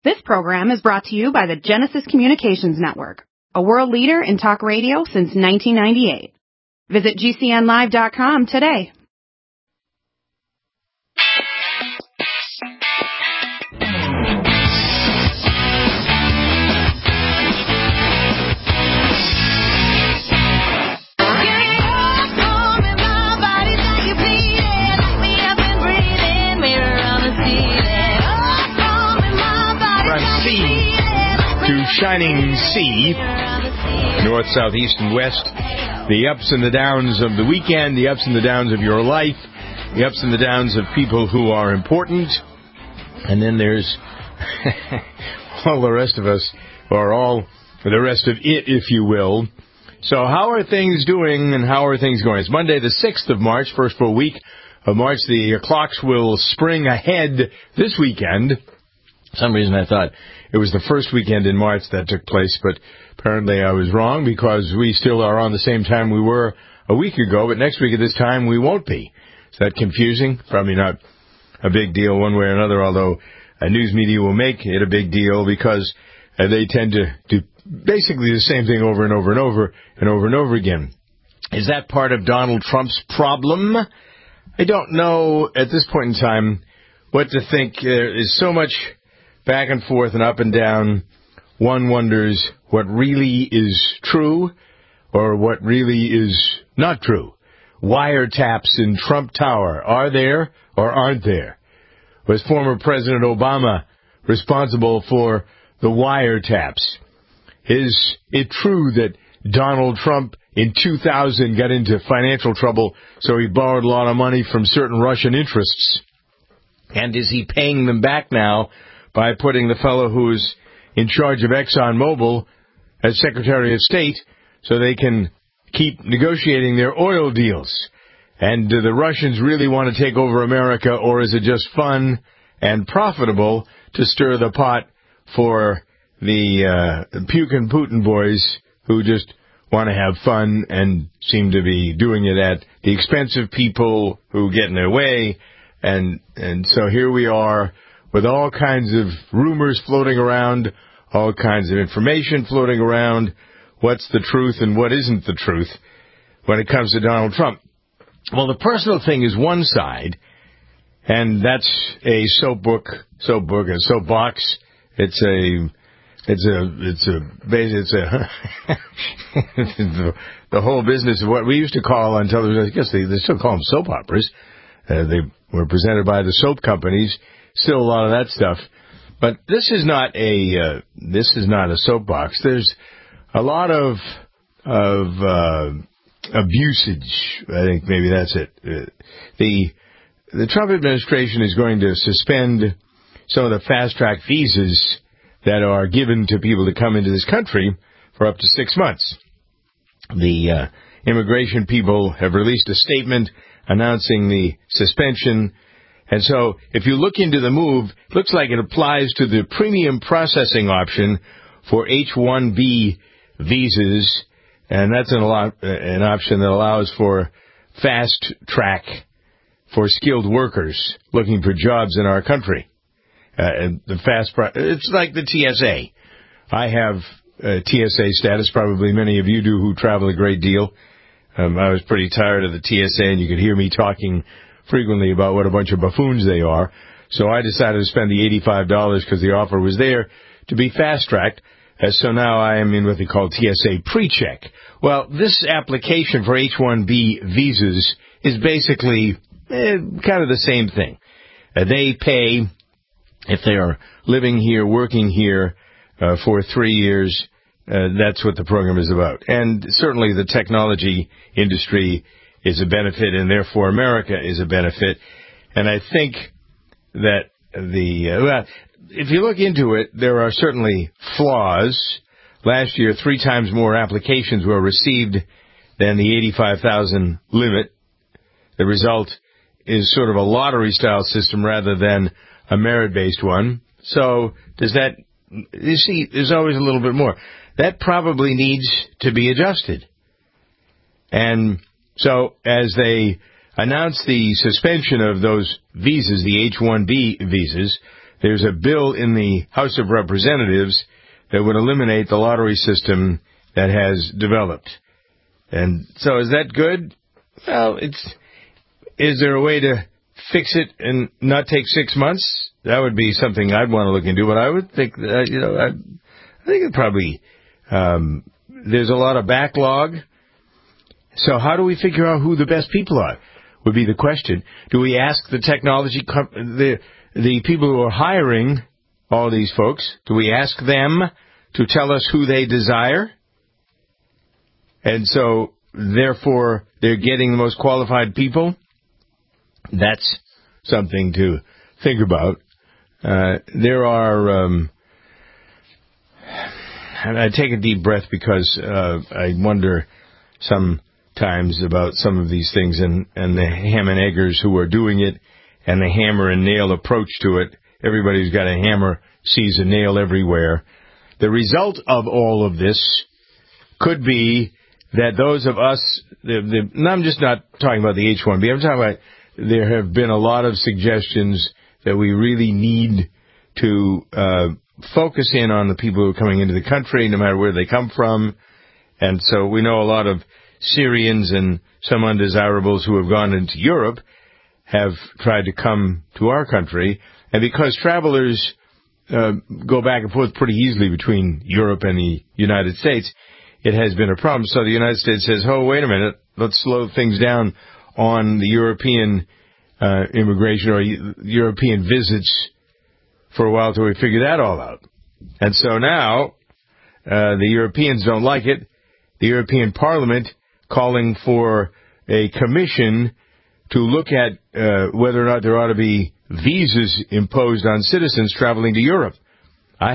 This program is brought to you by the Genesis Communications Network, a world leader in talk radio since 1998. Visit GCNlive.com today. Shining sea, north, south, east, and west, the ups and the downs of the weekend, the ups and the downs of your life, the ups and the downs of people who are important, and then there's all the rest of us, or all the rest of it, if you will. So how are things doing and how are things going? It's Monday the 6th of March, first full week of March. The clocks will spring ahead this weekend. For some reason I thought it was the first weekend in March that took place, but apparently I was wrong because we still are on the same time we were a week ago, but next week at this time we won't be. Is that confusing? Probably not a big deal one way or another, although news media will make it a big deal because they tend to do basically the same thing over and over and over and over and over again. Is that part of Donald Trump's problem? I don't know at this point in time what to think. There is so much back and forth and up and down. One wonders what really is true or what really is not true. Wiretaps in Trump Tower, are there or aren't there? Was former President Obama responsible for the wiretaps? Is it true that Donald Trump in 2000 got into financial trouble, so he borrowed a lot of money from certain Russian interests? And is he paying them back now by putting the fellow who's in charge of ExxonMobil as Secretary of State so they can keep negotiating their oil deals? And do the Russians really want to take over America, or is it just fun and profitable to stir the pot for the pukin' Putin boys who just want to have fun and seem to be doing it at the expense of people who get in their way? And so here we are, with all kinds of rumors floating around, all kinds of information floating around, what's the truth and what isn't the truth when it comes to Donald Trump. Well, the personal thing is one side, and that's a soapbox. It's the whole business of what we used to call on television. I guess they still call them soap operas. They were presented by the soap companies. Still a lot of that stuff, but this is not a soapbox. There's a lot of abusage. I think maybe that's it. The Trump administration is going to suspend some of the fast track visas that are given to people to come into this country for up to 6 months. The immigration people have released a statement announcing the suspension. And so, if you look into the move, it looks like it applies to the premium processing option for H-1B visas, and that's an option that allows for fast track for skilled workers looking for jobs in our country. It's like the TSA. I have TSA status, probably many of you do who travel a great deal. I was pretty tired of the TSA, and you could hear me talking frequently about what a bunch of buffoons they are. So I decided to spend the $85 because the offer was there to be fast-tracked. So now I am in what they call TSA pre-check. Well, this application for H-1B visas is basically kind of the same thing. They pay, if they are living here, working here for 3 years, that's what the program is about. And certainly the technology industry is a benefit, and therefore America is a benefit. And I think that if you look into it, there are certainly flaws. Last year, 3 times more applications were received than the 85,000 limit. The result is sort of a lottery-style system rather than a merit-based one. So does that, you see, there's always a little bit more. That probably needs to be adjusted. And so as they announced the suspension of those visas, the H-1B visas, there's a bill in the House of Representatives that would eliminate the lottery system that has developed. And so is that good? Well, is there a way to fix it and not take 6 months? That would be something I'd want to look into, but I would think that, I think it probably, there's a lot of backlog. So how do we figure out who the best people are, would be the question. Do we ask the technology, the people who are hiring all these folks, do we ask them to tell us who they desire? And so, therefore, they're getting the most qualified people? That's something to think about. There are, and I take a deep breath because I wonder sometimes about some of these things and the ham and eggers who are doing it and the hammer and nail approach to it. Everybody who's got a hammer sees a nail everywhere. The result of all of this could be that those of us, and I'm just not talking about the H-1B, I'm talking about there have been a lot of suggestions that we really need to focus in on the people who are coming into the country, no matter where they come from. And so we know a lot of Syrians and some undesirables who have gone into Europe have tried to come to our country. And because travelers go back and forth pretty easily between Europe and the United States, it has been a problem. So the United States says, oh, wait a minute, let's slow things down on the European immigration or European visits for a while till we figure that all out. And so now the Europeans don't like it. The European Parliament calling for a commission to look at whether or not there ought to be visas imposed on citizens traveling to Europe. I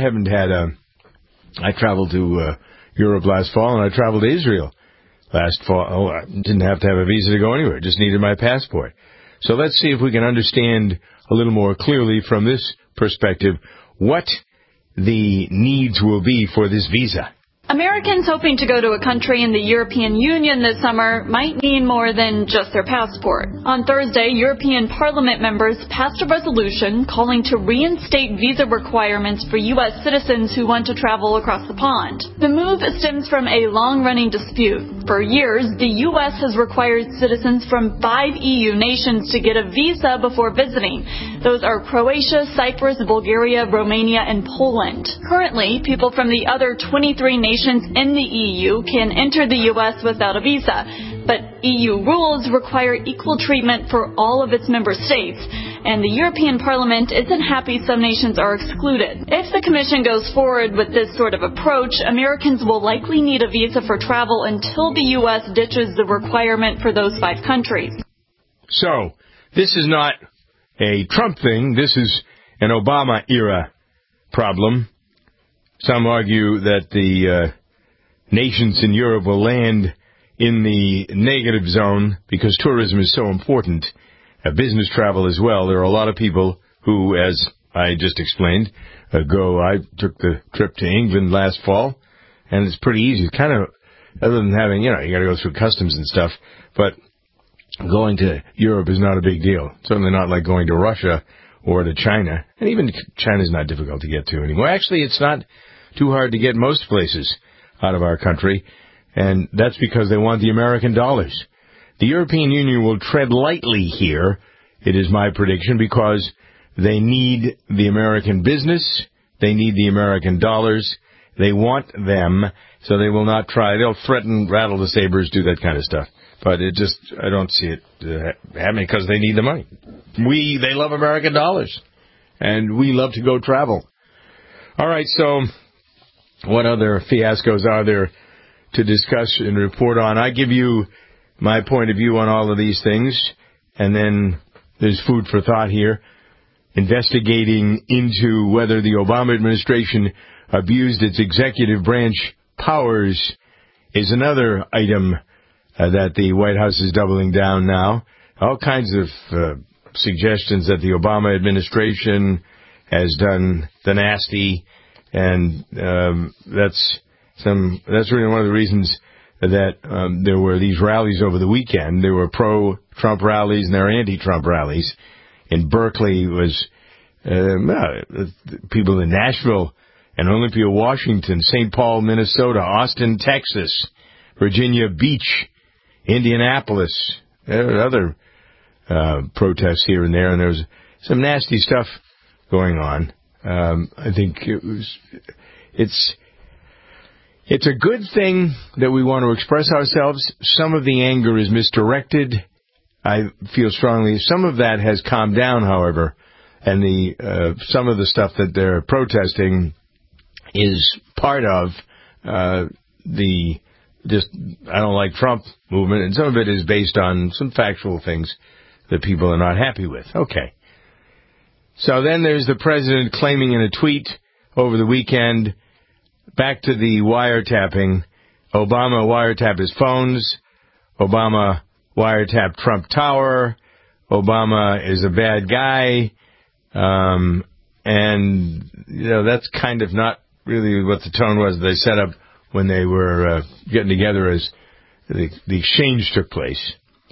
traveled to Europe last fall, and I traveled to Israel last fall. Oh, I didn't have to have a visa to go anywhere. Just needed my passport. So let's see if we can understand a little more clearly from this perspective what the needs will be for this visa. Americans hoping to go to a country in the European Union this summer might need more than just their passport. On Thursday, European Parliament members passed a resolution calling to reinstate visa requirements for U.S. citizens who want to travel across the pond. The move stems from a long-running dispute. For years, the U.S. has required citizens from 5 EU nations to get a visa before visiting. Those are Croatia, Cyprus, Bulgaria, Romania, and Poland. Currently, people from the other 23 nations in the EU can enter the U.S. without a visa, but EU rules require equal treatment for all of its member states, and the European Parliament isn't happy some nations are excluded. If the Commission goes forward with this sort of approach, Americans will likely need a visa for travel until the U.S. ditches the requirement for those 5 countries. So, this is not a Trump thing. This is an Obama-era problem. Some argue that the nations in Europe will land in the negative zone because tourism is so important. Business travel as well. There are a lot of people who, as I just explained, I took the trip to England last fall, and it's pretty easy. Kind of, other than having, you got to go through customs and stuff, but going to Europe is not a big deal. Certainly not like going to Russia or to China. And even China's not difficult to get to anymore. Actually, it's not too hard to get most places out of our country, and that's because they want the American dollars. The European Union will tread lightly here, it is my prediction, because they need the American business, they need the American dollars, they want them, so they will not try. They'll threaten, rattle the sabers, do that kind of stuff. But I don't see it happening because they need the money. They love American dollars, and we love to go travel. All right, so what other fiascos are there to discuss and report on? I give you my point of view on all of these things, and then there's food for thought here. Investigating into whether the Obama administration abused its executive branch powers is another item that the White House is doubling down now. All kinds of suggestions that the Obama administration has done the nasty, and that's really one of the reasons that there were these rallies over the weekend. There were pro-Trump rallies and there were anti-Trump rallies. In Berkeley was people in Nashville and Olympia, Washington, St. Paul, Minnesota, Austin, Texas, Virginia Beach, Indianapolis. There are other protests here and there, and there was some nasty stuff going on. I think it's a good thing that we want to express ourselves. Some of the anger is misdirected. I feel strongly some of that has calmed down, however, and some of the stuff that they're protesting is part of the just I don't like Trump movement, and some of it is based on some factual things that people are not happy with. Okay. So then there's the president claiming in a tweet over the weekend, back to the wiretapping, Obama wiretapped his phones, Obama wiretapped Trump Tower, Obama is a bad guy, and, that's kind of not really what the tone was they set up when they were getting together as the exchange took place.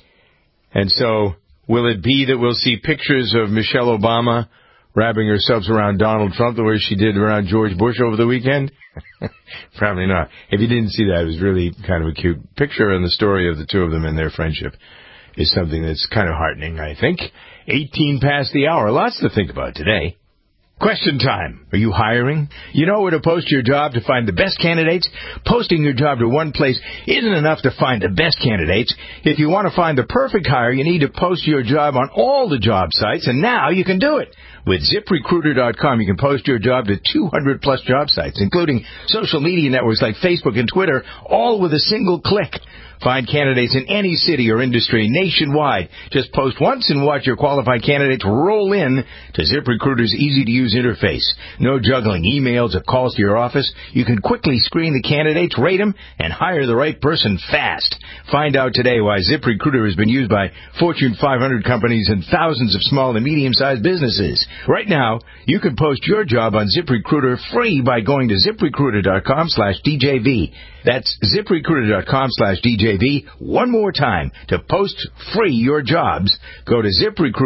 And so, will it be that we'll see pictures of Michelle Obama wrapping herself around Donald Trump the way she did around George Bush over the weekend? Probably not. If you didn't see that, it was really kind of a cute picture, and the story of the two of them and their friendship is something that's kind of heartening, I think. 18 past the hour. Lots to think about today. Question time. Are you hiring? You know where to post your job to find the best candidates? Posting your job to one place isn't enough to find the best candidates. If you want to find the perfect hire, you need to post your job on all the job sites, and now you can do it. With ZipRecruiter.com, you can post your job to 200-plus job sites, including social media networks like Facebook and Twitter, all with a single click. Find candidates in any city or industry nationwide. Just post once and watch your qualified candidates roll in to ZipRecruiter's easy-to-use interface. No juggling emails or calls to your office. You can quickly screen the candidates, rate them, and hire the right person fast. Find out today why ZipRecruiter has been used by Fortune 500 companies and thousands of small and medium-sized businesses. Right now, you can post your job on ZipRecruiter free by going to ZipRecruiter.com/DJV. That's ZipRecruiter.com/DJV. One more time. To post free your jobs, go to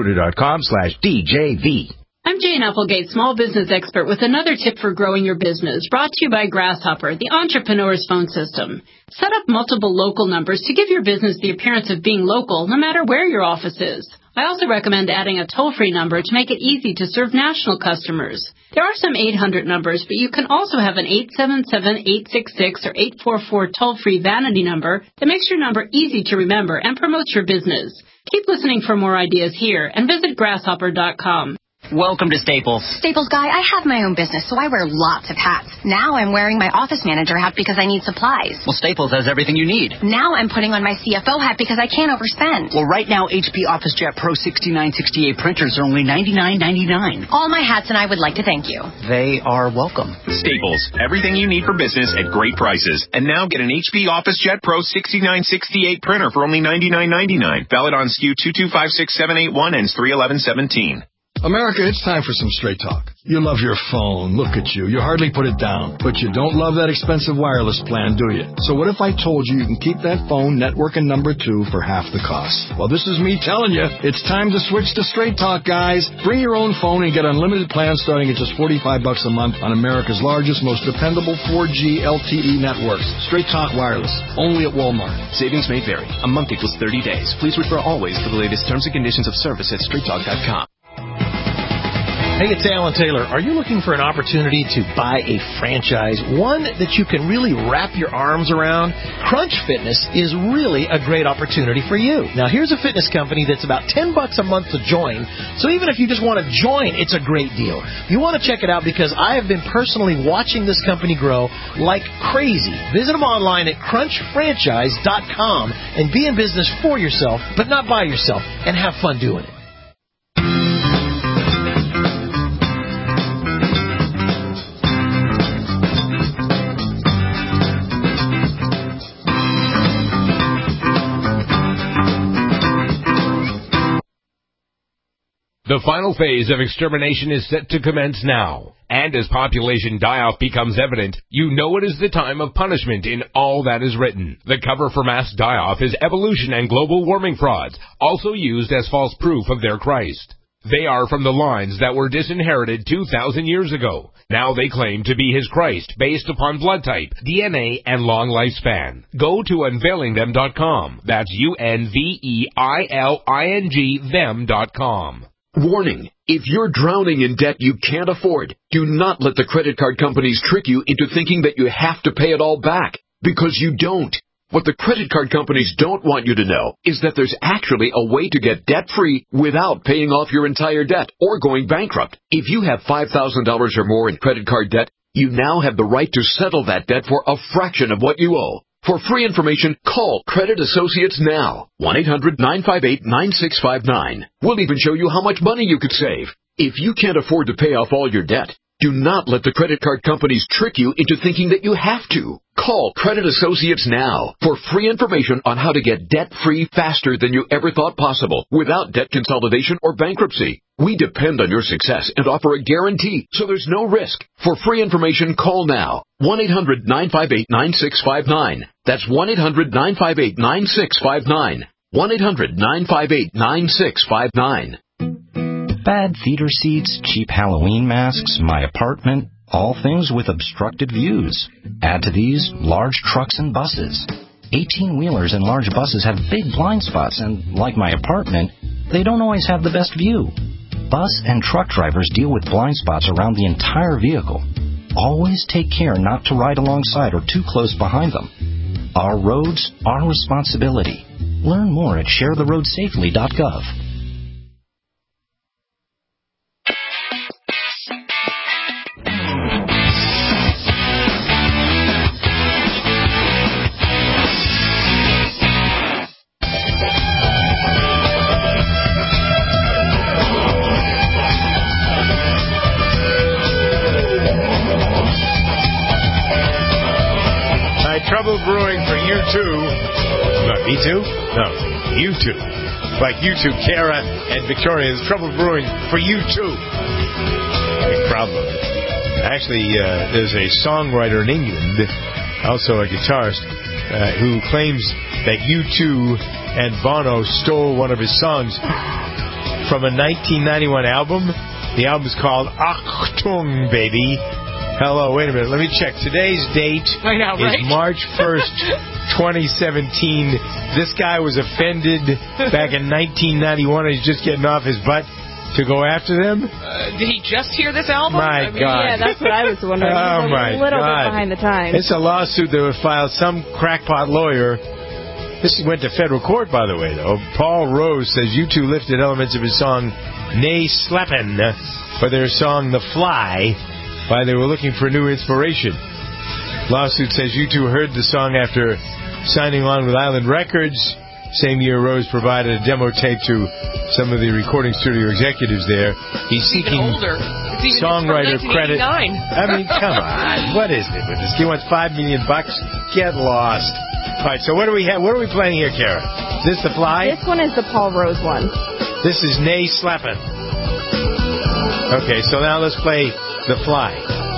ZipRecruiter.com/DJV. I'm Jane Applegate, small business expert, with another tip for growing your business, brought to you by Grasshopper, the entrepreneur's phone system. Set up multiple local numbers to give your business the appearance of being local, no matter where your office is. I also recommend adding a toll-free number to make it easy to serve national customers. There are some 800 numbers, but you can also have an 877-866 or 844 toll-free vanity number that makes your number easy to remember and promotes your business. Keep listening for more ideas here and visit grasshopper.com. Welcome to Staples. Staples guy, I have my own business, so I wear lots of hats. Now I'm wearing my office manager hat because I need supplies. Well, Staples has everything you need. Now I'm putting on my CFO hat because I can't overspend. Well, right now, HP OfficeJet Pro 6968 printers are only $99.99. All my hats, and I would like to thank you. They are welcome. Staples, everything you need for business at great prices. And now get an HP OfficeJet Pro 6968 printer for only $99.99. Valid on SKU 2256781 and 31117. America, it's time for some straight talk. You love your phone. Look at you. You hardly put it down. But you don't love that expensive wireless plan, do you? So what if I told you you can keep that phone, network, and number 2 for half the cost? Well, this is me telling you. It's time to switch to Straight Talk, guys. Bring your own phone and get unlimited plans starting at just $45 a month on America's largest, most dependable 4G LTE networks. Straight Talk Wireless. Only at Walmart. Savings may vary. A month equals 30 days. Please refer always to the latest terms and conditions of service at straighttalk.com. Hey, it's Alan Taylor. Are you looking for an opportunity to buy a franchise, one that you can really wrap your arms around? Crunch Fitness is really a great opportunity for you. Now, here's a fitness company that's about $10 a month to join, so even if you just want to join, it's a great deal. You want to check it out because I have been personally watching this company grow like crazy. Visit them online at crunchfranchise.com and be in business for yourself, but not by yourself, and have fun doing it. The final phase of extermination is set to commence now. And as population die-off becomes evident, you know it is the time of punishment in all that is written. The cover for mass die-off is evolution and global warming frauds, also used as false proof of their Christ. They are from the lines that were disinherited 2,000 years ago. Now they claim to be his Christ based upon blood type, DNA, and long lifespan. Go to unveilingthem.com. That's UNVEILING them.com. Warning. If you're drowning in debt you can't afford, do not let the credit card companies trick you into thinking that you have to pay it all back, because you don't. What the credit card companies don't want you to know is that there's actually a way to get debt-free without paying off your entire debt or going bankrupt. If you have $5,000 or more in credit card debt, you now have the right to settle that debt for a fraction of what you owe. For free information, call Credit Associates now. 1-800-958-9659. We'll even show you how much money you could save. If you can't afford to pay off all your debt, do not let the credit card companies trick you into thinking that you have to. Call Credit Associates now for free information on how to get debt-free faster than you ever thought possible without debt consolidation or bankruptcy. We depend on your success and offer a guarantee, so there's no risk. For free information, call now. 1-800-958-9659. That's 1-800-958-9659. 1-800-958-9659. Bad theater seats, cheap Halloween masks, my apartment, all things with obstructed views. Add to these large trucks and buses. 18-wheelers and large buses have big blind spots, and like my apartment, they don't always have the best view. Bus and truck drivers deal with blind spots around the entire vehicle. Always take care not to ride alongside or too close behind them. Our roads, our responsibility. Learn more at sharetheroadsafely.gov. Trouble brewing for you two. No, me too? No, you two. Like you two, Kara and Victoria. There's trouble brewing for you too. Big problem. Actually, there's a songwriter in England, also a guitarist, who claims that U2 and Bono stole one of his songs from a 1991 album. The album's called Achtung, Baby. Hello, wait a minute. Let me check. Today's date is March 1st, 2017. This guy was offended back in 1991. He's just getting off his butt to go after them. Did he just hear this album? My God. Yeah, that's what I was wondering. Oh, my God. A little bit God. behind the times. It's a lawsuit that was filed. Some crackpot lawyer. This went to federal court, by the way, though. Paul Rose says U2 lifted elements of his song Nay Sleppen for their song The Fly, while they were looking for new inspiration. Lawsuit says U2 heard the song after signing on with Island Records. Same year, Rose provided a demo tape to some of the recording studio executives there. He's seeking songwriter credit. I mean, come on. What is it with this? He wants $5 million. Get lost. All right, so what do we have? What are we playing here, Kara? Is this The Fly? This one is the Paul Rose one. This is Nay Sleppen. Okay, so now let's play The Fly.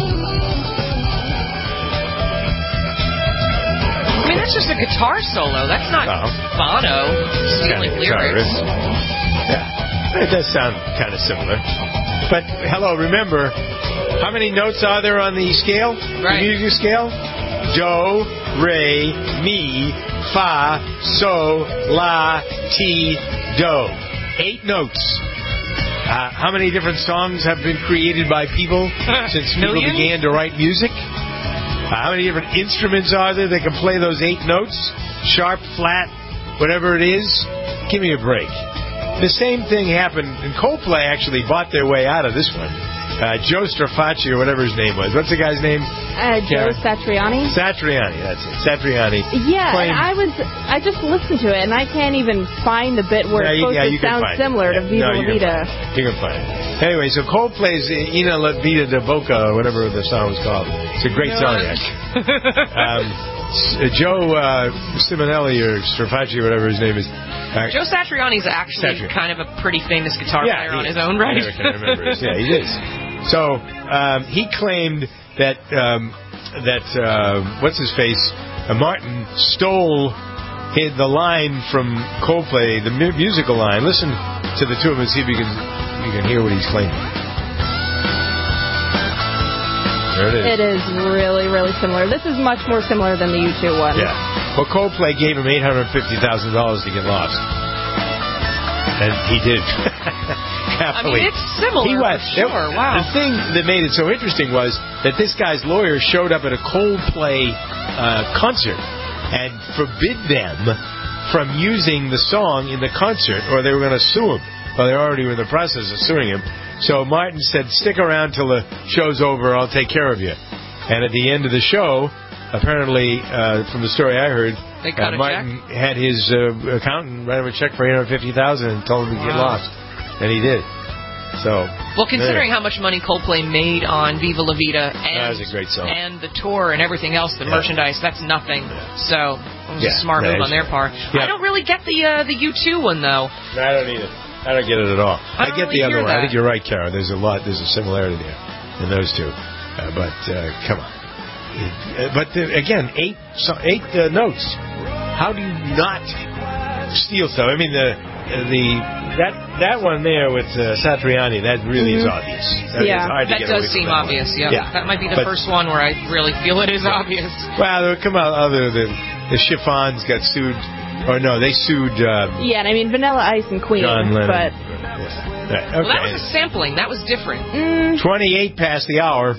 I mean, that's just a guitar solo. That's not Bono stealing lyrics. Yeah, it does sound kind of similar. But, hello, remember, how many notes are there on the scale? Right. The music scale? Do, re, mi, fa, sol, la, ti, do. 8 notes. How many different songs have been created by people since people began to write music? How many different instruments are there that can play those 8 notes? Sharp, flat, whatever it is? Give me a break. The same thing happened, and Coldplay actually bought their way out of this one. Joe Strafacci, or whatever his name was. What's the guy's name? Joe Satriani. Satriani, that's it. Satriani. Yeah, and I just listened to it, and I can't even find the bit where it's supposed to sound similar to Viva La Vida. You can find it. Anyway, so Coldplay's Ina La Vida de Boca, or whatever the song was called. It's a great song, actually. Joe Simonelli, or Strafacci, or whatever his name is. Joe Satriani's actually kind of a pretty famous guitar player on his own, right? I can't remember. Yeah, he is. So he claimed that what's his face, Martin stole the line from Coldplay, the musical line. Listen to the two of them and see if you can you can hear what he's claiming. There it is. It is really, really similar. This is much more similar than the U2 one. Yeah. Well, Coldplay gave him $850,000 to get lost. And he did. Happily. I mean, it's similar. He was. Sure, wow. The thing that made it so interesting was that this guy's lawyer showed up at a Coldplay concert and forbid them from using the song in the concert, or they were going to sue him. Well, they already were in the process of suing him. So Martin said, stick around till the show's over, I'll take care of you. And at the end of the show, apparently, from the story I heard, Martin had his accountant write him a check for $850,000 and told him to get lost. And he did. So, well, considering how much money Coldplay made on Viva La Vida and, that was a great song. And the tour and everything else, the merchandise, that's nothing. So it was a smart move on their part. I don't really get the U2 one, though. No, I don't either. I don't get it at all. I get the other one. I think you're right, Kara. There's a similarity there in those two. But come on. But again, eight notes. How do you not steal stuff? I mean, that one there with Satriani, that really is obvious. That does seem obvious. Yeah, that might be the first one where I really feel it is obvious. Well, come out other than the Chiffons got sued. Or no, they sued... and I mean, Vanilla Ice and Queen, John Lennon. but... Okay. Well, that was a sampling. That was different. 28 past the hour.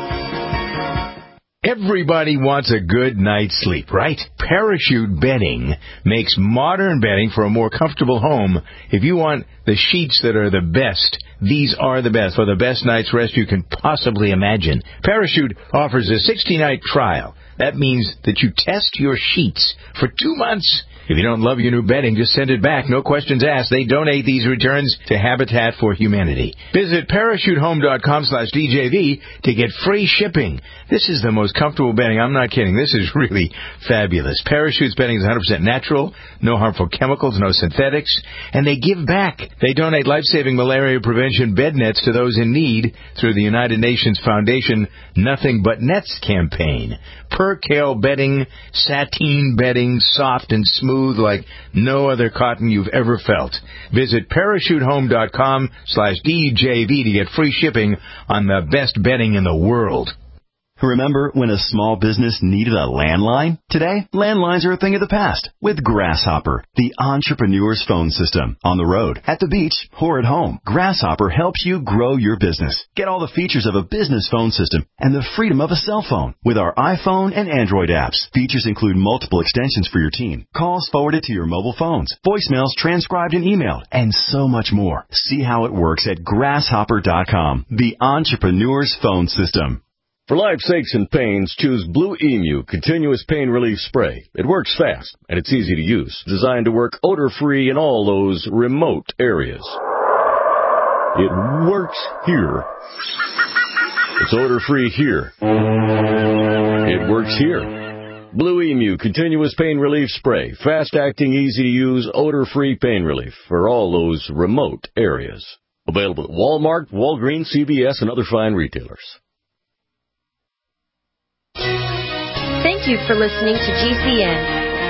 Everybody wants a good night's sleep, right? Parachute Bedding makes modern bedding for a more comfortable home. If you want the sheets that are the best, these are the best, for the best night's rest you can possibly imagine. Parachute offers a 60-night trial. That means that you test your sheets for 2 months. If you don't love your new bedding, just send it back. No questions asked. They donate these returns to Habitat for Humanity. Visit parachutehome.com/DJV to get free shipping. This is the most comfortable bedding. I'm not kidding. This is really fabulous. Parachute's bedding is 100% natural, no harmful chemicals, no synthetics, and they give back. They donate life-saving malaria prevention bed nets to those in need through the United Nations Foundation Nothing But Nets campaign. Percale bedding, sateen bedding, soft and smooth like no other cotton you've ever felt. Visit parachutehome.com/DJV to get free shipping on the best bedding in the world. Remember when a small business needed a landline? Today, landlines are a thing of the past with Grasshopper, the entrepreneur's phone system. On the road, at the beach, or at home, Grasshopper helps you grow your business. Get all the features of a business phone system and the freedom of a cell phone with our iPhone and Android apps. Features include multiple extensions for your team, calls forwarded to your mobile phones, voicemails transcribed and emailed, and so much more. See how it works at grasshopper.com, the entrepreneur's phone system. For life's aches and pains, choose Blue Emu Continuous Pain Relief Spray. It works fast, and it's easy to use. Designed to work odor-free in all those remote areas. It works here. It's odor-free here. It works here. Blue Emu Continuous Pain Relief Spray. Fast-acting, easy-to-use, odor-free pain relief for all those remote areas. Available at Walmart, Walgreens, CVS, and other fine retailers. Thank you for listening to GCN.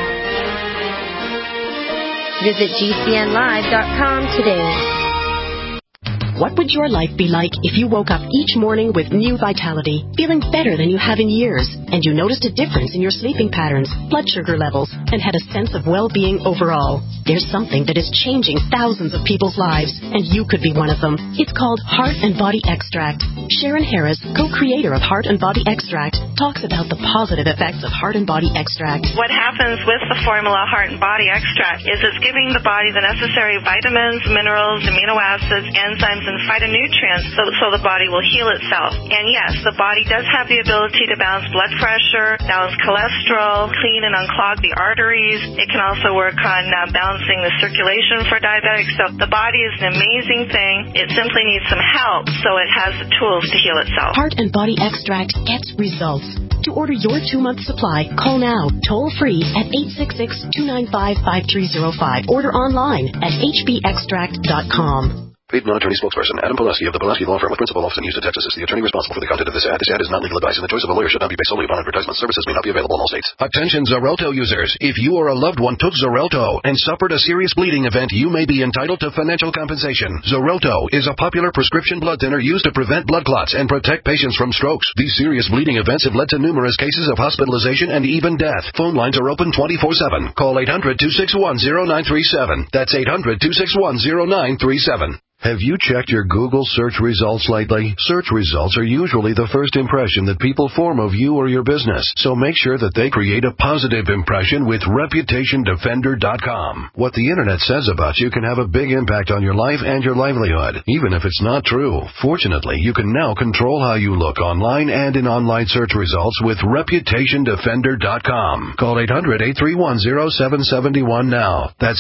Visit GCNlive.com today. What would your life be like if you woke up each morning with new vitality, feeling better than you have in years, and you noticed a difference in your sleeping patterns, blood sugar levels, and had a sense of well-being overall? There's something that is changing thousands of people's lives, and you could be one of them. It's called Heart and Body Extract. Sharon Harris, co-creator of Heart and Body Extract, talks about the positive effects of Heart and Body Extract. What happens with the formula Heart and Body Extract is it's giving the body the necessary vitamins, minerals, amino acids, enzymes, and phytonutrients so the body will heal itself. And yes, the body does have the ability to balance blood pressure, balance cholesterol, clean and unclog the arteries. It can also work on balancing the circulation for diabetics. So the body is an amazing thing. It simply needs some help so it has the tools to heal itself. Heart and Body Extract gets results. To order your 2-month supply, call now, toll-free at 866-295-5305. Order online at hbextract.com. Paid non-attorney spokesperson Adam Pulaski of the Pulaski Law Firm with principal office in Houston, Texas, is the attorney responsible for the content of this ad. This ad is not legal advice, and the choice of a lawyer should not be based solely upon advertisement. Services may not be available in all states. Attention Xarelto users. If you or a loved one took Xarelto and suffered a serious bleeding event, you may be entitled to financial compensation. Xarelto is a popular prescription blood thinner used to prevent blood clots and protect patients from strokes. These serious bleeding events have led to numerous cases of hospitalization and even death. Phone lines are open 24/7. Call 800-261-0937. That's 800-261-0937. Have you checked your Google search results lately? Search results are usually the first impression that people form of you or your business, so make sure that they create a positive impression with ReputationDefender.com. What the Internet says about you can have a big impact on your life and your livelihood, even if it's not true. Fortunately, you can now control how you look online and in online search results with ReputationDefender.com. Call 800-831-0771 now. That's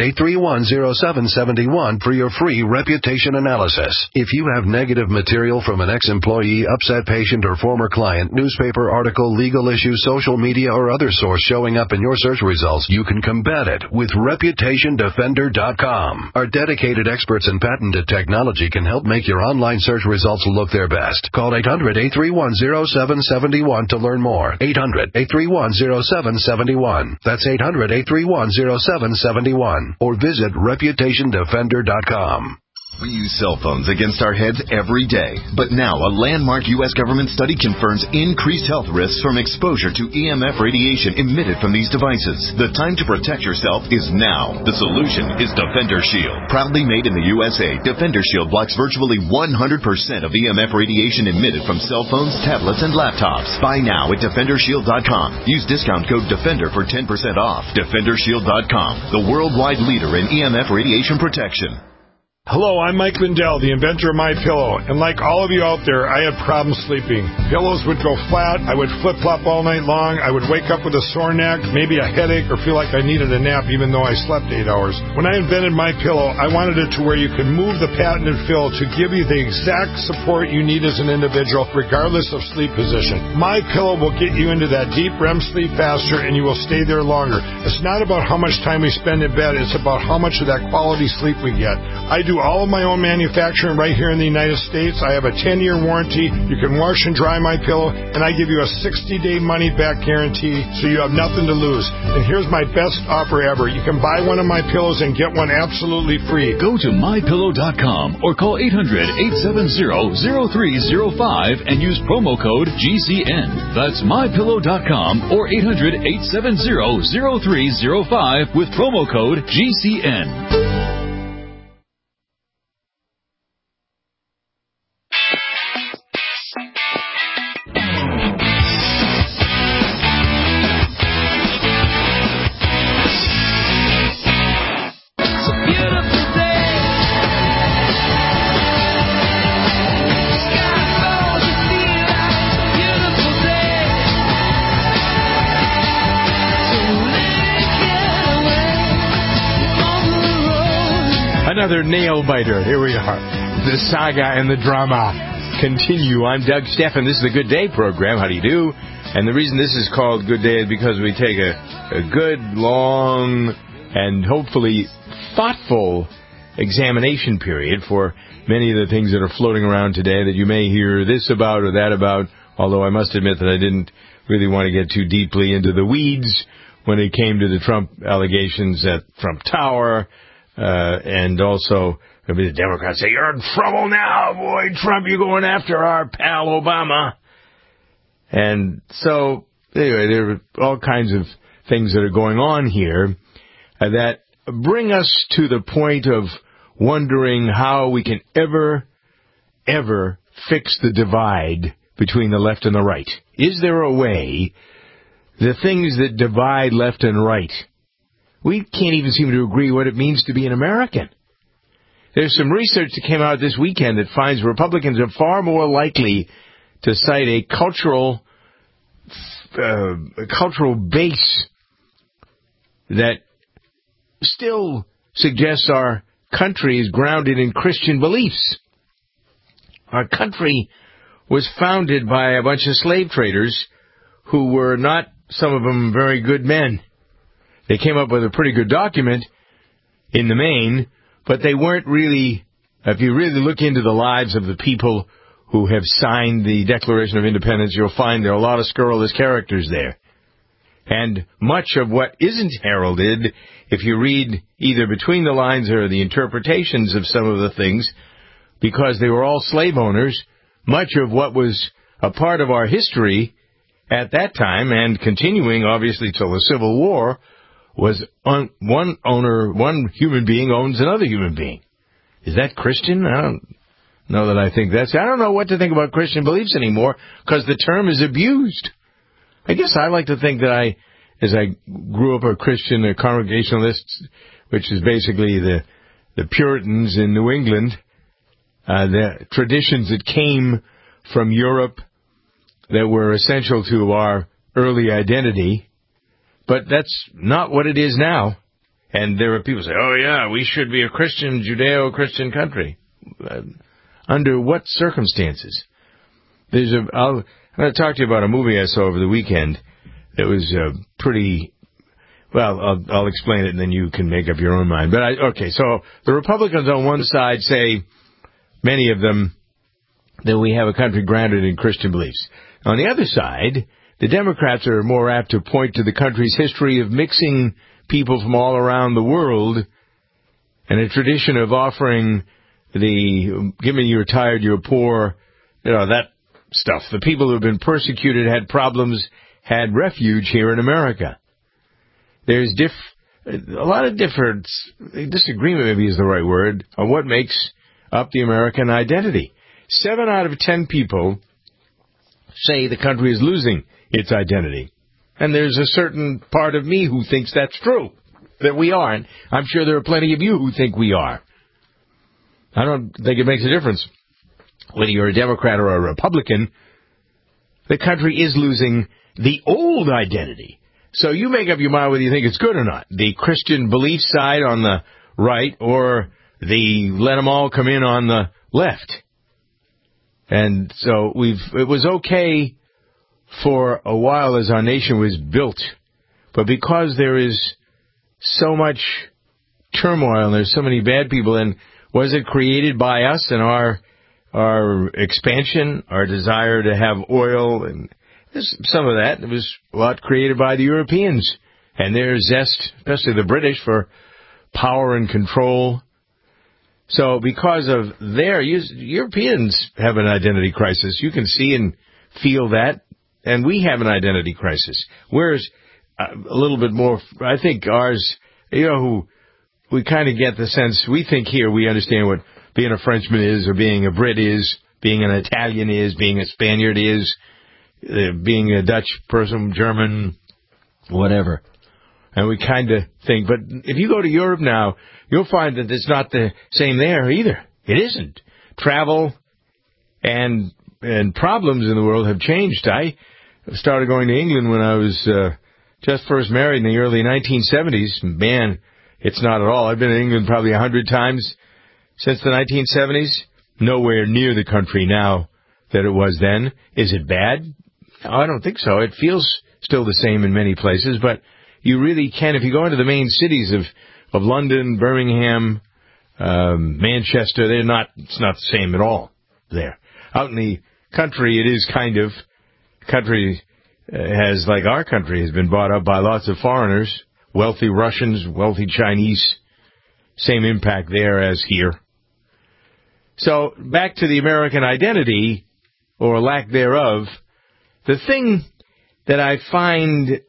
800-831-0771 for your free reputation analysis. If you have negative material from an ex-employee, upset patient, or former client, newspaper article, legal issue, social media, or other source showing up in your search results, you can combat it with ReputationDefender.com. Our dedicated experts in patented technology can help make your online search results look their best. Call 800-831-0771 to learn more. 800-831-0771. That's 800-831-0771. Or visit ReputationDefender.com. We use cell phones against our heads every day. But now a landmark U.S. government study confirms increased health risks from exposure to EMF radiation emitted from these devices. The time to protect yourself is now. The solution is Defender Shield. Proudly made in the USA, Defender Shield blocks virtually 100% of EMF radiation emitted from cell phones, tablets, and laptops. Buy now at DefenderShield.com. Use discount code DEFENDER for 10% off. DefenderShield.com, the worldwide leader in EMF radiation protection. Hello, I'm Mike Lindell, the inventor of MyPillow, and like all of you out there, I had problems sleeping. Pillows would go flat, I would flip-flop all night long, I would wake up with a sore neck, maybe a headache, or feel like I needed a nap even though I slept 8 hours. When I invented MyPillow, I wanted it to where you could move the patented fill to give you the exact support you need as an individual, regardless of sleep position. MyPillow will get you into that deep REM sleep faster, and you will stay there longer. It's not about how much time we spend in bed, it's about how much of that quality sleep we get. I do all of my own manufacturing right here in the United States. I have a 10-year warranty. You can wash and dry MyPillow, and I give you a 60-day money-back guarantee, so you have nothing to lose. And here's my best offer ever. You can buy one of my pillows and get one absolutely free. Go to MyPillow.com or call 800-870-0305 and use promo code GCN. That's MyPillow.com or 800-870-0305 with promo code GCN. Another nail-biter. Here we are. The saga and the drama continue. I'm Doug Steffen. This is the Good Day program. How do you do? And the reason this is called Good Day is because we take a good, long, and hopefully thoughtful examination period for many of the things that are floating around today that you may hear this about or that about, although I must admit that I didn't really want to get too deeply into the weeds when it came to the Trump allegations at Trump Tower. And also, the Democrats say, you're in trouble now, boy, Trump, you're going after our pal Obama. And so, anyway, there are all kinds of things that are going on here that bring us to the point of wondering how we can ever fix the divide between the left and the right. Is there a way the things that divide left and right, we can't even seem to agree what it means to be an American. There's some research that came out this weekend that finds Republicans are far more likely to cite a cultural base that still suggests our country is grounded in Christian beliefs. Our country was founded by a bunch of slave traders who were not, some of them, very good men. They came up with a pretty good document in the main, but they weren't really If you really look into the lives of the people who have signed the Declaration of Independence, you'll find there are a lot of scurrilous characters there. And much of what isn't heralded, if you read either between the lines or the interpretations of some of the things, because they were all slave owners, much of what was a part of our history at that time, and continuing, obviously, till the Civil War, was one human being owns another human being. Is that Christian? I don't know that I think that's... I don't know what to think about Christian beliefs anymore, because the term is abused. I guess I like to think that as I grew up a Christian, a Congregationalist, which is basically the Puritans in New England, the traditions that came from Europe that were essential to our early identity, but that's not what it is now. And there are people who say, oh yeah, we should be a Christian, Judeo-Christian country. Under what circumstances? I'm going to talk to you about a movie I saw over the weekend that was pretty... Well, I'll explain it and then you can make up your own mind. But so the Republicans on one side say, many of them, that we have a country grounded in Christian beliefs. On the other side, the Democrats are more apt to point to the country's history of mixing people from all around the world and a tradition of offering the give me you're tired, you're poor, that stuff. The people who have been persecuted, had problems, had refuge here in America. There's a lot of disagreement maybe is the right word, on what makes up the American identity. 7 out of 10 people say the country is losing its identity. And there's a certain part of me who thinks that's true, that we are. And I'm sure there are plenty of you who think we are. I don't think it makes a difference whether you're a Democrat or a Republican. The country is losing the old identity. So you make up your mind whether you think it's good or not. The Christian belief side on the right or the let them all come in on the left. And so it was okay for a while as our nation was built. But because there is so much turmoil and there's so many bad people, and was it created by us and our expansion, our desire to have oil, and some of that? It was a lot created by the Europeans and their zest, especially the British, for power and control. So because of Europeans have an identity crisis. You can see and feel that. And we have an identity crisis. Whereas a little bit more, I think ours, we kind of get the sense, we think here we understand what being a Frenchman is, or being a Brit is, being an Italian is, being a Spaniard is, being a Dutch person, German, whatever. And we kind of think, but if you go to Europe now, you'll find that it's not the same there either. It isn't. Travel and problems in the world have changed. I started going to England when I was just first married in the early 1970s. Man, it's not at all. I've been in England probably 100 times since the 1970s. Nowhere near the country now that it was then. Is it bad? No, I don't think so. It feels still the same in many places, but you really can. If you go into the main cities of London, Birmingham, Manchester, it's not the same at all there. Out in the country, it is kind of, country has, like our country, has been bought up by lots of foreigners, wealthy Russians, wealthy Chinese, same impact there as here. So, back to the American identity, or lack thereof, the thing that I find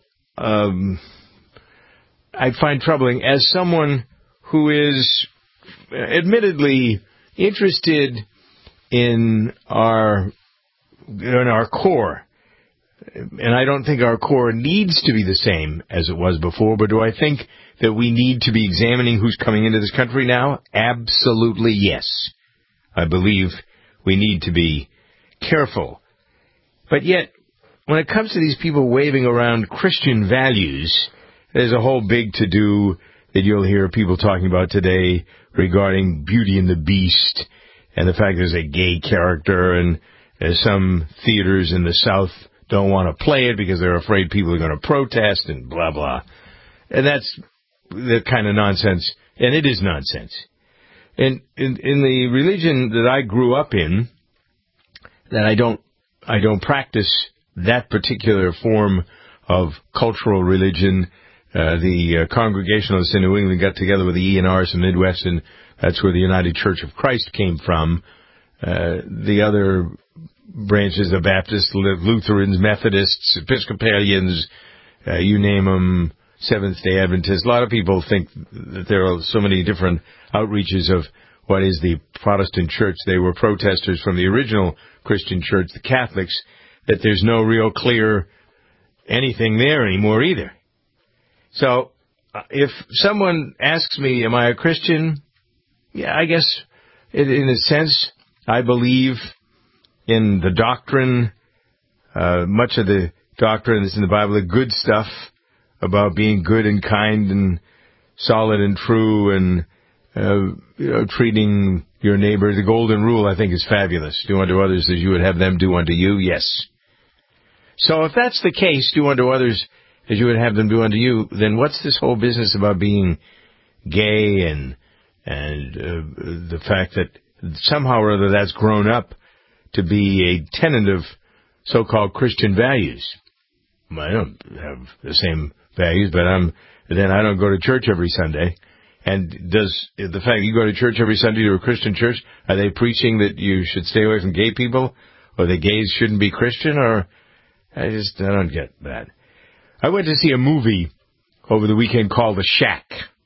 troubling as someone who is admittedly interested in our core, and I don't think our core needs to be the same as it was before, but do I think that we need to be examining who's coming into this country now? Absolutely yes. I believe we need to be careful. But yet, when it comes to these people waving around Christian values, there's a whole big to-do that you'll hear people talking about today regarding Beauty and the Beast and the fact there's a gay character, and some theaters in the South don't want to play it because they're afraid people are going to protest and blah, blah. And that's the kind of nonsense, and it is nonsense. in the religion that I grew up in, that I don't practice that particular form of cultural religion. The Congregationalists in New England got together with the ENRs in Midwest, and that's where the United Church of Christ came from. The other branches of Baptists, Lutherans, Methodists, Episcopalians, you name them, Seventh-day Adventists. A lot of people think that there are so many different outreaches of what is the Protestant church. They were protesters from the original Christian church, the Catholics, that there's no real clear anything there anymore either. So if someone asks me, am I a Christian? Yeah, I guess in a sense I believe in the doctrine, much of the doctrine that's in the Bible, the good stuff about being good and kind and solid and true and treating your neighbor. The golden rule, I think, is fabulous. Do unto others as you would have them do unto you. Yes. So if that's the case, do unto others as you would have them do unto you, then what's this whole business about being gay and the fact that somehow or other that's grown up to be a tenet of so-called Christian values? I don't have the same values, but then I don't go to church every Sunday. And does the fact you go to church every Sunday to a Christian church, are they preaching that you should stay away from gay people, or that gays shouldn't be Christian, or I don't get that. I went to see a movie over the weekend called The Shack.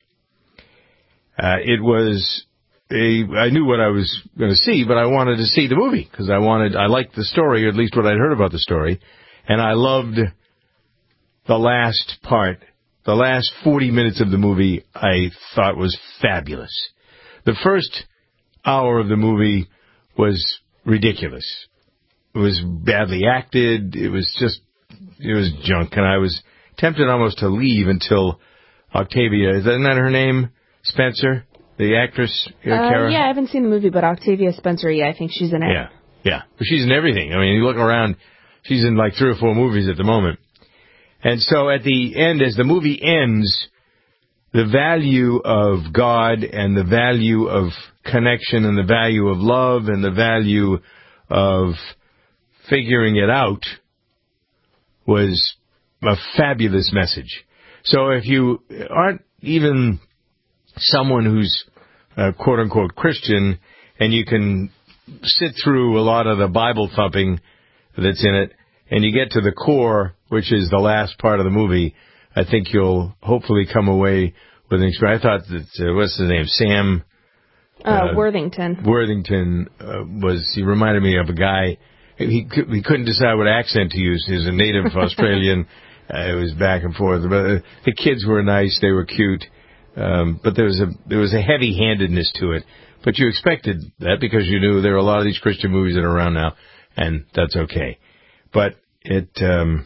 I knew what I was going to see, but I wanted to see the movie because I liked the story, or at least what I'd heard about the story, and I loved the last part. The last 40 minutes of the movie I thought was fabulous. The first hour of the movie was ridiculous. It was badly acted. It was junk, and I was tempted almost to leave until Octavia, isn't that her name? Spencer, the actress, Kara? Yeah, I haven't seen the movie, but Octavia Spencer, I think she's in it. Yeah. But she's in everything. I mean, you look around, she's in like 3 or 4 movies at the moment. And so at the end, as the movie ends, the value of God and the value of connection and the value of love and the value of figuring it out was a fabulous message. So if you aren't even someone who's quote-unquote Christian, and you can sit through a lot of the Bible thumping that's in it, and you get to the core, which is the last part of the movie, I think you'll hopefully come away with an experience. I thought that, what's his name, Sam? Worthington. Worthington he reminded me of a guy, he couldn't decide what accent to use. He's a native Australian. It was back and forth. But the kids were nice, they were cute, but there was a heavy-handedness to it. But you expected that because you knew there are a lot of these Christian movies that are around now, and that's okay. But the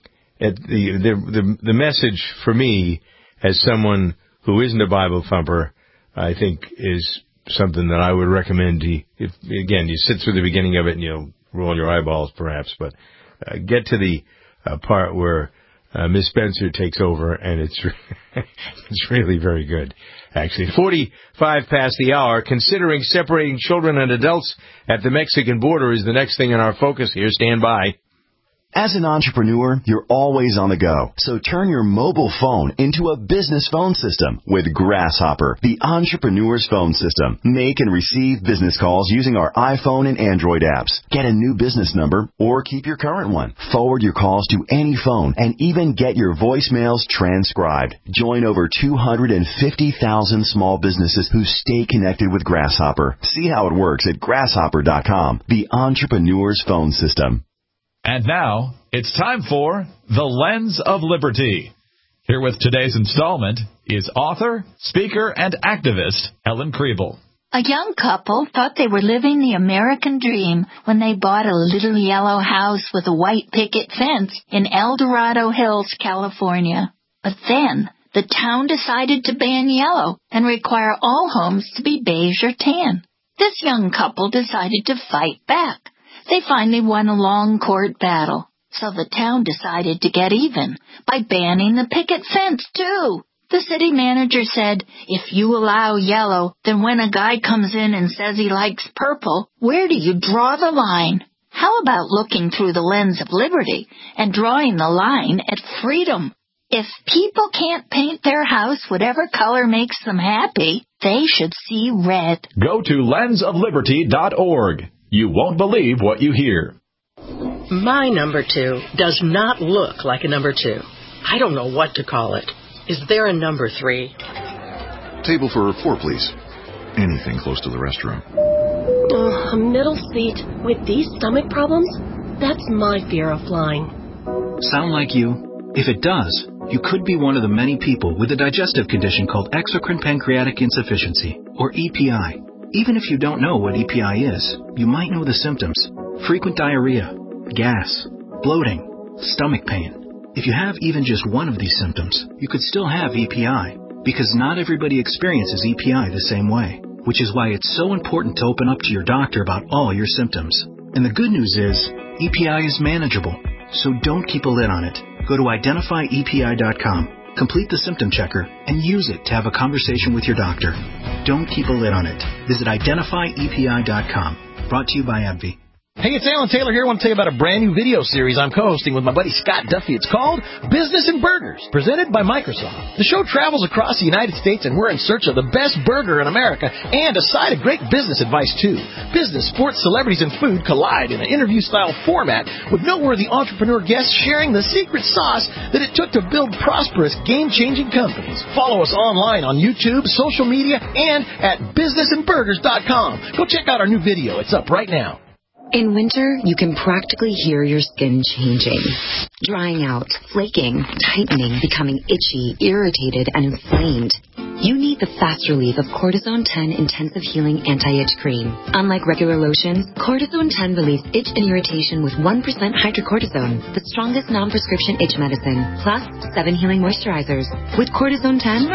message for me, as someone who isn't a Bible thumper, I think is something that I would recommend. If again, you sit through the beginning of it and you'll roll your eyeballs perhaps, but get to the part where Miss Spencer takes over, and it's really very good. Actually, 45 past the hour. Considering separating children and adults at the Mexican border is the next thing in our focus here. Stand by. As an entrepreneur, you're always on the go. So turn your mobile phone into a business phone system with Grasshopper, the entrepreneur's phone system. Make and receive business calls using our iPhone and Android apps. Get a new business number or keep your current one. Forward your calls to any phone and even get your voicemails transcribed. Join over 250,000 small businesses who stay connected with Grasshopper. See how it works at grasshopper.com, the entrepreneur's phone system. And now, it's time for The Lens of Liberty. Here with today's installment is author, speaker, and activist Helen Kriebel. A young couple thought they were living the American dream when they bought a little yellow house with a white picket fence in El Dorado Hills, California. But then, the town decided to ban yellow and require all homes to be beige or tan. This young couple decided to fight back. They finally won a long court battle, so the town decided to get even by banning the picket fence, too. The city manager said, if you allow yellow, then when a guy comes in and says he likes purple, where do you draw the line? How about looking through the lens of liberty and drawing the line at freedom? If people can't paint their house whatever color makes them happy, they should see red. Go to lensofliberty.org. You won't believe what you hear. My number 2 does not look like a number 2. I don't know what to call it. Is there a number 3? Table for 4, please. Anything close to the restroom. A middle seat with these stomach problems? That's my fear of flying. Sound like you? If it does, you could be one of the many people with a digestive condition called exocrine pancreatic insufficiency, or EPI. Even if you don't know what EPI is, you might know the symptoms. Frequent diarrhea, gas, bloating, stomach pain. If you have even just one of these symptoms, you could still have EPI, because not everybody experiences EPI the same way, which is why it's so important to open up to your doctor about all your symptoms. And the good news is, EPI is manageable, so don't keep a lid on it. Go to identifyepi.com, complete the symptom checker, and use it to have a conversation with your doctor. Don't keep a lid on it. Visit identifyepi.com. Brought to you by AbbVie. Hey, it's Alan Taylor here. I want to tell you about a brand new video series I'm co-hosting with my buddy Scott Duffy. It's called Business and Burgers, presented by Microsoft. The show travels across the United States, and we're in search of the best burger in America and a side of great business advice, too. Business, sports, celebrities, and food collide in an interview-style format with noteworthy entrepreneur guests sharing the secret sauce that it took to build prosperous, game-changing companies. Follow us online on YouTube, social media, and at businessandburgers.com. Go check out our new video. It's up right now. In winter, you can practically hear your skin changing, drying out, flaking, tightening, becoming itchy, irritated, and inflamed. You need the fast relief of Cortisone 10 Intensive Healing Anti-Itch Cream. Unlike regular lotions, Cortisone 10 relieves itch and irritation with 1% hydrocortisone, the strongest non-prescription itch medicine, plus 7 healing moisturizers. With Cortisone 10,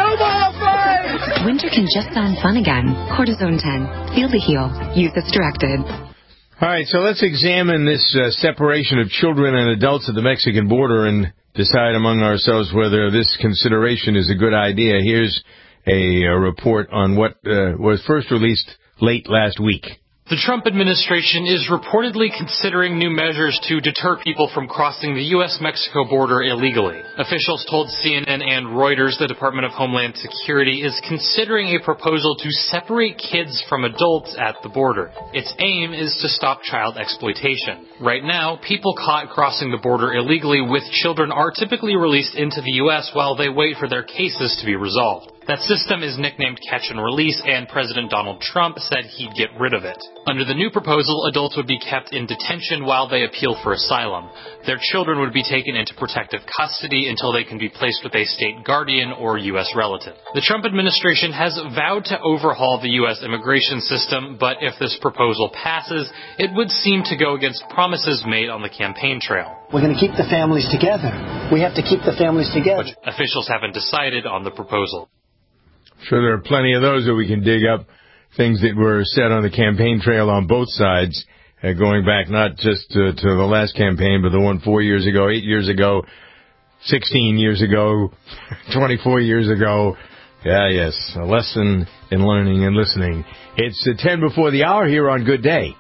winter can just sound fun again. Cortisone 10. Feel the heal. Use as directed. All right, so let's examine this separation of children and adults at the Mexican border and decide among ourselves whether this consideration is a good idea. Here's a report on what was first released late last week. The Trump administration is reportedly considering new measures to deter people from crossing the U.S.-Mexico border illegally. Officials told CNN and Reuters the Department of Homeland Security is considering a proposal to separate kids from adults at the border. Its aim is to stop child exploitation. Right now, people caught crossing the border illegally with children are typically released into the U.S. while they wait for their cases to be resolved. That system is nicknamed catch and release, and President Donald Trump said he'd get rid of it. Under the new proposal, adults would be kept in detention while they appeal for asylum. Their children would be taken into protective custody until they can be placed with a state guardian or U.S. relative. The Trump administration has vowed to overhaul the U.S. immigration system, but if this proposal passes, it would seem to go against promises made on the campaign trail. We're going to keep the families together. We have to keep the families together. But officials haven't decided on the proposal. Sure, there are plenty of those that we can dig up, things that were said on the campaign trail on both sides, going back not just to the last campaign, but the one 4 years ago, 8 years ago, 16 years ago, 24 years ago. Yeah, yes, a lesson in learning and listening. It's 10 before the hour here on Good Day.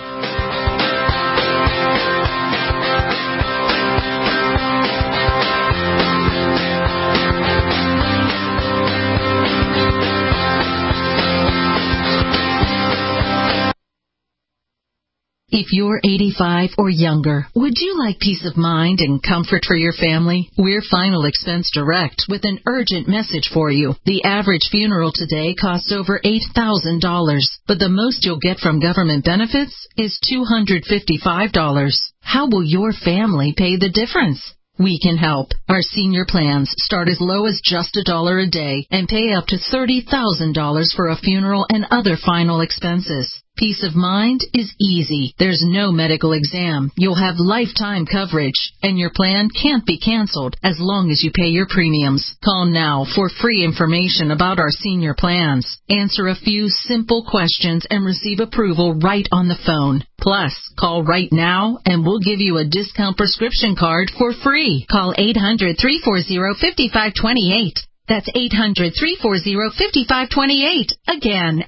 If you're 85 or younger, would you like peace of mind and comfort for your family? We're Final Expense Direct with an urgent message for you. The average funeral today costs over $8,000, but the most you'll get from government benefits is $255. How will your family pay the difference? We can help. Our senior plans start as low as just $1 a day and pay up to $30,000 for a funeral and other final expenses. Peace of mind is easy. There's no medical exam. You'll have lifetime coverage, and your plan can't be canceled as long as you pay your premiums. Call now for free information about our senior plans. Answer a few simple questions and receive approval right on the phone. Plus, call right now and we'll give you a discount prescription card for free. Call 800-340-5528. That's 800-340-5528. Again,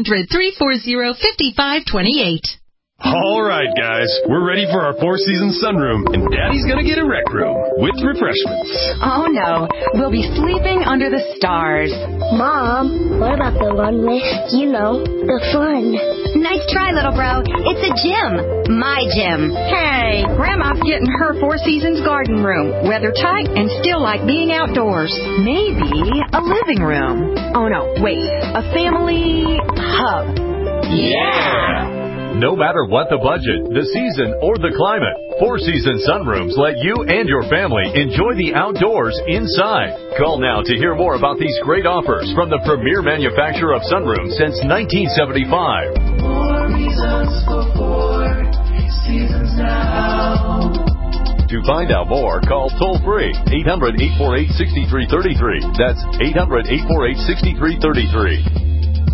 800-340-5528. All right, guys, we're ready for our four-season sunroom, and Daddy's gonna get a rec room with refreshments. Oh, no. We'll be sleeping under the stars. Mom, what about the one with, the fun? Nice try, little bro. It's a gym. My gym. Hey, Grandma's getting her Four Seasons garden room. Weather tight and still like being outdoors. Maybe a living room. Oh, no, wait. A family hub. Yeah! No matter what the budget, the season, or the climate, Four Seasons Sunrooms let you and your family enjoy the outdoors inside. Call now to hear more about these great offers from the premier manufacturer of sunrooms since 1975. More reasons for Four Seasons now. To find out more, call toll-free 800-848-6333. That's 800-848-6333.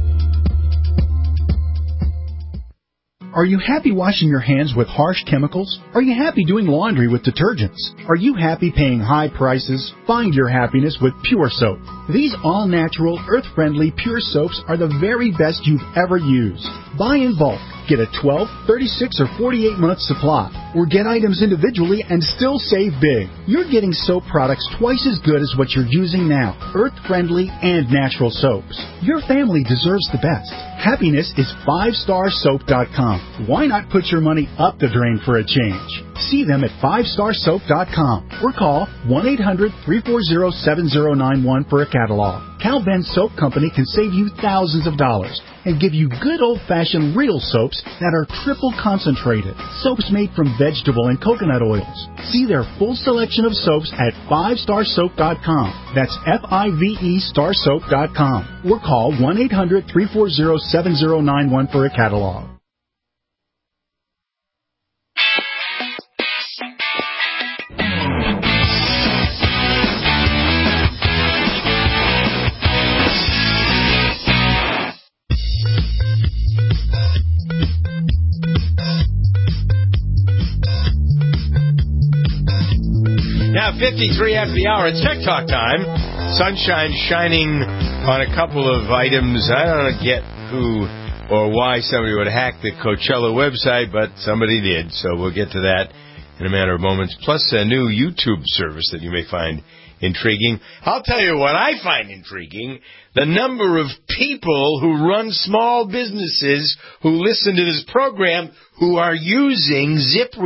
Are you happy washing your hands with harsh chemicals? Are you happy doing laundry with detergents? Are you happy paying high prices? Find your happiness with Pure Soap. These all-natural, earth-friendly Pure Soaps are the very best you've ever used. Buy in bulk. Get a 12, 36, or 48-month supply. Or get items individually and still save big. You're getting soap products twice as good as what you're using now. Earth-friendly and natural soaps. Your family deserves the best. Happiness is 5starsoap.com. Why not put your money up the drain for a change? See them at 5starsoap.com or call 1-800-340-7091 for a catalog. Cal Ben Soap Company can save you thousands of dollars and give you good old-fashioned real soaps that are triple concentrated. Soaps made from vegetable and coconut oils. See their full selection of soaps at 5starsoap.com. That's F-I-V-E starsoap.com. Or call 1-800-340-7091 for a catalog. Now, 53 after the hour, it's Tech Talk time. Sunshine shining on a couple of items. I don't get who or why somebody would hack the Coachella website, but somebody did, so we'll get to that in a matter of moments. Plus a new YouTube service that you may find intriguing. I'll tell you what I find intriguing. The number of people who run small businesses who listen to this program who are using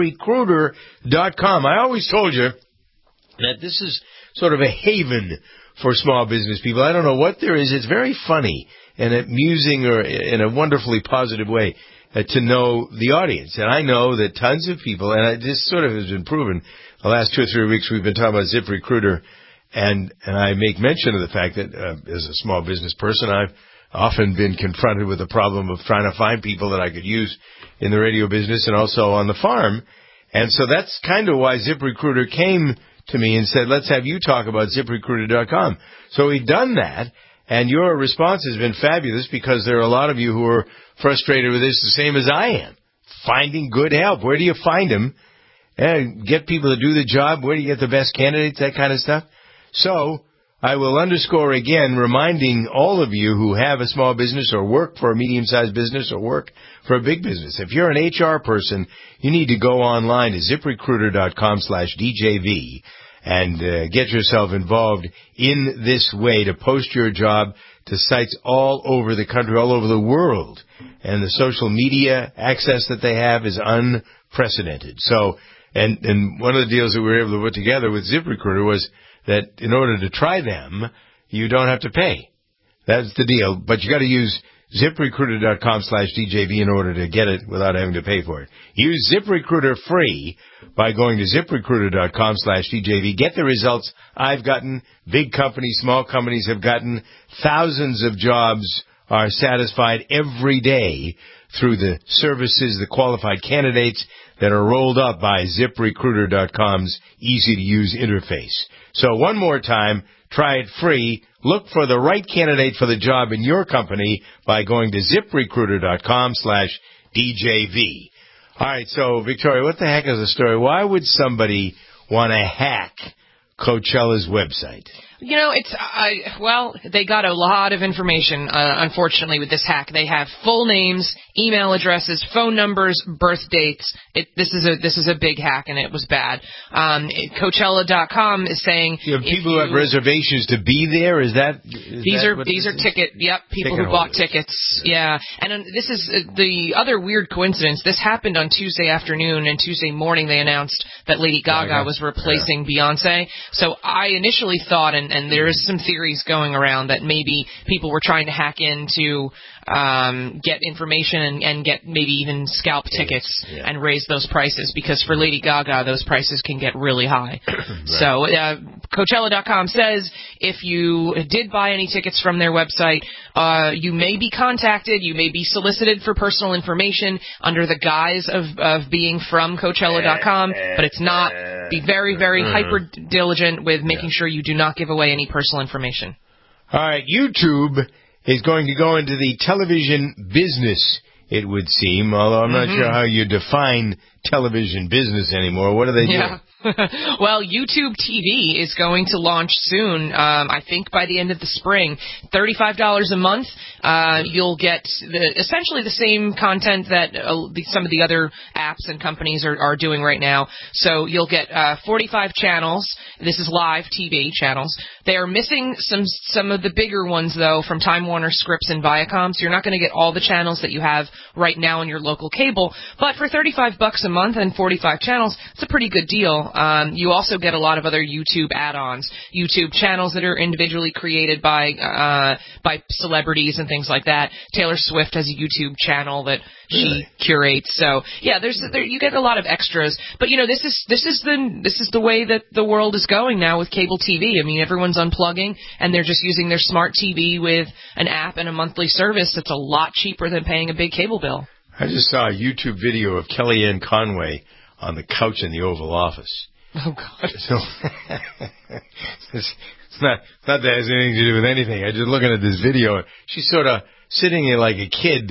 ZipRecruiter.com. I always told you that this is sort of a haven for small business people. I don't know what there is. It's very funny and amusing, or in a wonderfully positive way, to know the audience. And I know that tons of people, and this sort of has been proven the last 2 or 3 weeks we've been talking about ZipRecruiter, and I make mention of the fact that as a small business person, I've often been confronted with the problem of trying to find people that I could use in the radio business and also on the farm. And so that's kind of why ZipRecruiter came to me and said, let's have you talk about ZipRecruiter.com. So we've done that, and your response has been fabulous because there are a lot of you who are frustrated with this the same as I am. Finding good help. Where do you find them? And get people to do the job. Where do you get the best candidates? That kind of stuff. So I will underscore again, reminding all of you who have a small business or work for a medium-sized business or work for a big business. If you're an HR person, you need to go online to ZipRecruiter.com/DJV and get yourself involved in this way to post your job to sites all over the country, all over the world. And the social media access that they have is unprecedented. So, and one of the deals that we were able to put together with ZipRecruiter was that in order to try them, you don't have to pay. That's the deal. But you got to use ZipRecruiter.com/DJV in order to get it without having to pay for it. Use ZipRecruiter free by going to ZipRecruiter.com/DJV. Get the results I've gotten. Big companies, small companies have gotten. Thousands of jobs are satisfied every day through the services, the qualified candidates that are rolled up by ZipRecruiter.com's easy-to-use interface. So one more time, try it free. Look for the right candidate for the job in your company by going to ZipRecruiter.com/DJV. All right, so, Victoria, what the heck is the story? Why would somebody want to hack Coachella's website? They got a lot of information, unfortunately, with this hack. They have full names, email addresses, phone numbers, birth dates. This is a big hack, and it was bad. Coachella.com is saying people who have reservations to be there. These are ticket. Yep, people who bought tickets. Yeah, and this is the other weird coincidence. This happened on Tuesday afternoon, and Tuesday morning they announced that Lady Gaga was replacing Beyonce. So I initially thought, and there's some theories going around that maybe people were trying to hack in to get information and get maybe even scalp tickets and raise those prices, because for Lady Gaga those prices can get really high. Right. So Coachella.com says if you did buy any tickets from their website, you may be contacted, you may be solicited for personal information under the guise of being from Coachella.com, but it's not. Be very, very hyper diligent with making sure you do not give away any personal information. All right, YouTube is going to go into the television business, it would seem, although I'm not sure how you define television business anymore. What are they doing? Well, YouTube TV is going to launch soon, I think by the end of the spring. $35 a month. You'll get essentially the same content that some of the other apps and companies are doing right now. So you'll get 45 channels. This is live TV channels. They are missing some of the bigger ones, though, from Time Warner, Scripps, and Viacom. So you're not going to get all the channels that you have right now in your local cable. But for $35 a month and 45 channels, it's a pretty good deal. You also get a lot of other YouTube add-ons, YouTube channels that are individually created by celebrities and things like that. Taylor Swift has a YouTube channel that she curates. So yeah, you get a lot of extras. But this is the way that the world is going now with cable TV. I mean, everyone's unplugging and they're just using their smart TV with an app and a monthly service that's a lot cheaper than paying a big cable bill. I just saw a YouTube video of Kellyanne Conway on the couch in the Oval Office. Oh, God. So, it's not that it has anything to do with anything. I'm just looking at this video. She's sort of sitting there like a kid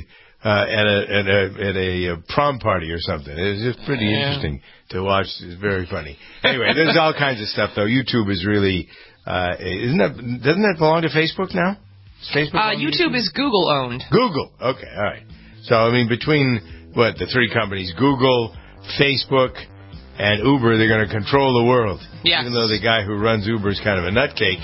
at a prom party or something. It's just pretty interesting to watch. It's very funny. Anyway, there's all kinds of stuff, though. YouTube is really, doesn't that belong to Facebook now? Is Facebook YouTube is Google owned. Google. Okay. All right. So, I mean, between, the three companies, Google, Facebook, and Uber, they're going to control the world. Yes. Even though the guy who runs Uber is kind of a nutcake.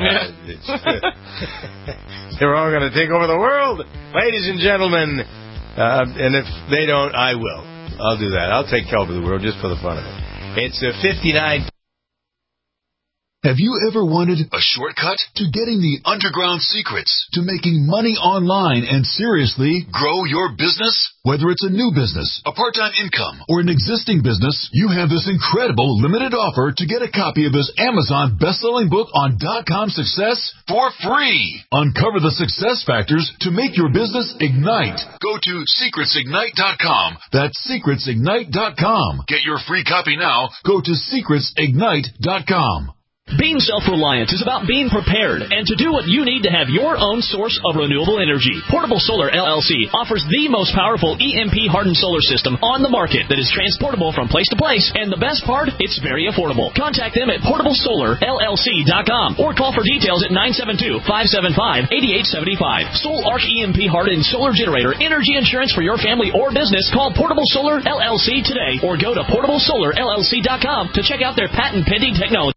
They're all going to take over the world, ladies and gentlemen. And if they don't, I will. I'll do that. I'll take over the world just for the fun of it. It's 59. Have you ever wanted a shortcut to getting the underground secrets to making money online and seriously grow your business? Whether it's a new business, a part-time income, or an existing business, you have this incredible limited offer to get a copy of his Amazon best-selling book on .com success for free. Uncover the success factors to make your business ignite. Go to secretsignite.com. That's secretsignite.com. Get your free copy now. Go to secretsignite.com. Being self-reliant is about being prepared and to do what you need to have your own source of renewable energy. Portable Solar LLC offers the most powerful EMP-hardened solar system on the market that is transportable from place to place, and the best part, it's very affordable. Contact them at portablesolarllc.com or call for details at 972-575-8875. Sol Arc EMP-hardened solar generator energy insurance for your family or business. Call Portable Solar LLC today or go to portablesolarllc.com to check out their patent-pending technology.